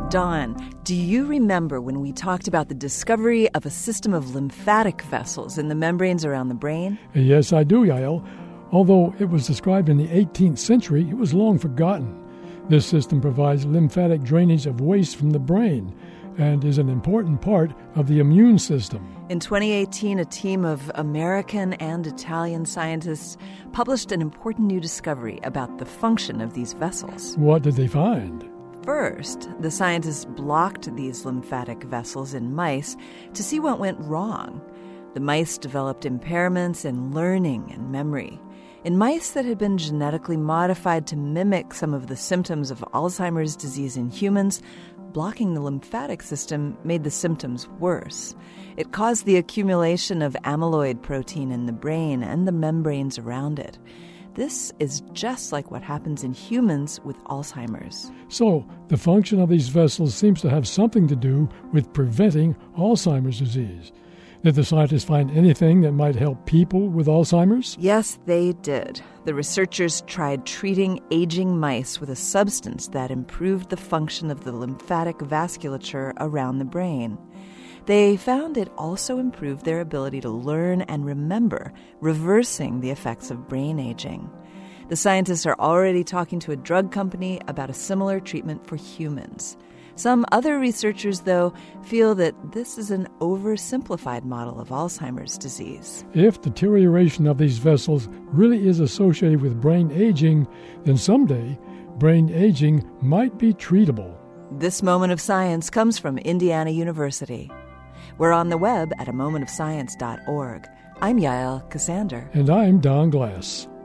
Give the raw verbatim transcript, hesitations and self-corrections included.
Don, do you remember when we talked about the discovery of a system of lymphatic vessels in the membranes around the brain? Yes, I do, Yael. Although it was described in the eighteenth century, it was long forgotten. This system provides lymphatic drainage of waste from the brain and is an important part of the immune system. In twenty eighteen, a team of American and Italian scientists published an important new discovery about the function of these vessels. What did they find? First, the scientists blocked these lymphatic vessels in mice to see what went wrong. The mice developed impairments in learning and memory. In mice that had been genetically modified to mimic some of the symptoms of Alzheimer's disease in humans, blocking the lymphatic system made the symptoms worse. It caused the accumulation of amyloid protein in the brain and the membranes around it. This is just like what happens in humans with Alzheimer's. So, the function of these vessels seems to have something to do with preventing Alzheimer's disease. Did the scientists find anything that might help people with Alzheimer's? Yes, they did. The researchers tried treating aging mice with a substance that improved the function of the lymphatic vasculature around the brain. They found it also improved their ability to learn and remember, reversing the effects of brain aging. The scientists are already talking to a drug company about a similar treatment for humans. Some other researchers, though, feel that this is an oversimplified model of Alzheimer's disease. If deterioration of these vessels really is associated with brain aging, then someday brain aging might be treatable. This Moment of Science comes from Indiana University. We're on the web at a moment of science dot org. I'm Yael Cassander. And I'm Don Glass.